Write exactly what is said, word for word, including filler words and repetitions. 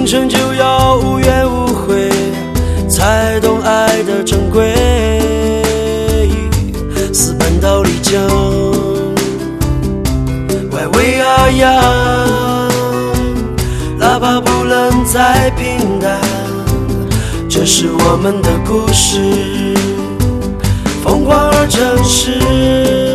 青春就要无怨无悔，才懂爱的珍贵。私奔到丽江，外围阿阳，哪怕不能再平淡，这是我们的故事，疯狂而真实。